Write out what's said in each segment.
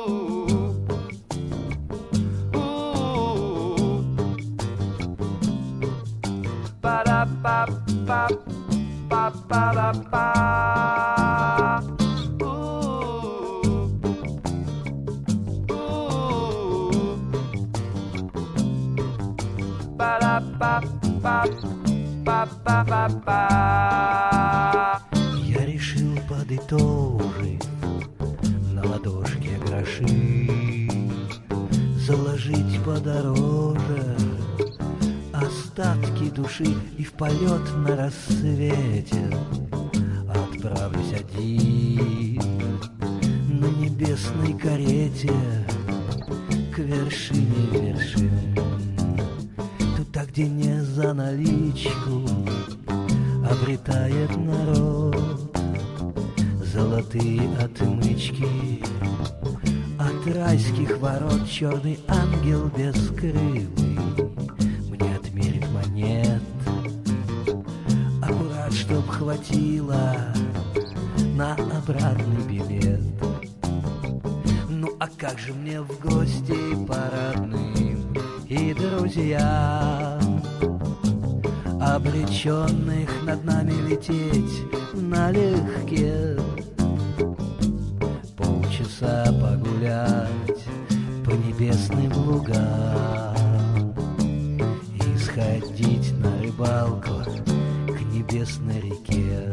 Я решил подытожить на ладошке гроши, заложить подороже остатки души и в полет на рассвете отправлюсь один на небесной карете к вершине вершин. Туда, где не за наличку обретает народ золотые отмычки от райских ворот. Черный ангел бескрылый мне отмерит монет аккурат, чтоб хватило на обратный билет. Ну а как же мне в гости парадным и друзьям, обреченных над нами лететь налегке, полчаса погулять по небесным лугам и сходить на рыбалку к небесной реке.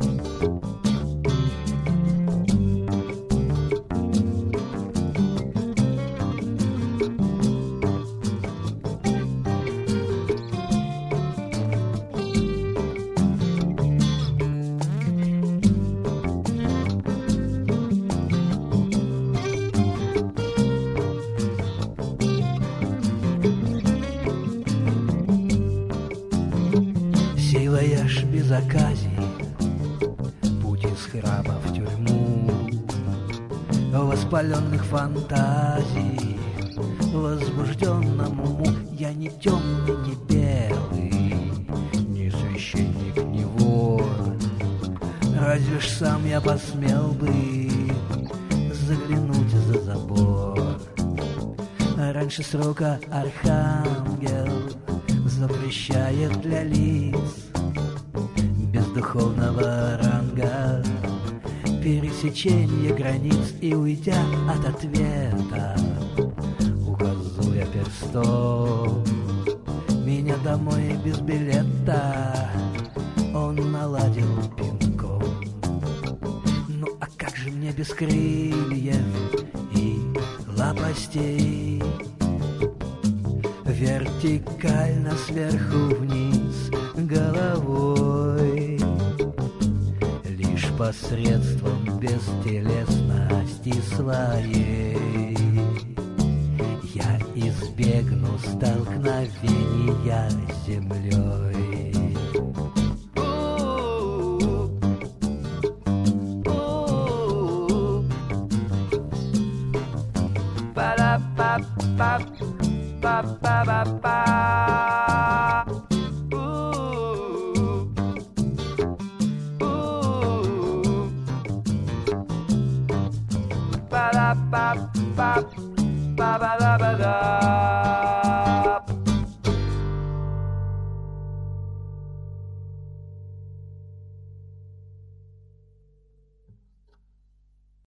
Сей вояж без оказий, путь из храма в тюрьму, воспаленных фантазий, возбужденному уму. Я не темный, не белый, не священник, не вор. Разве ж сам я посмел бы заглянуть за забор. Раньше срока архангел запрещает для лиц бездуховного ранга пересечение границ. И уйдя от ответа, указуя перстом меня домой без билета, он наладил пинком. Ну а как же мне без крыльев и лопастей вертикально сверху вниз головой, лишь посредством бестелесности своей я избегну столкновения с землей. Ba ba ba ba ba ba ba ba.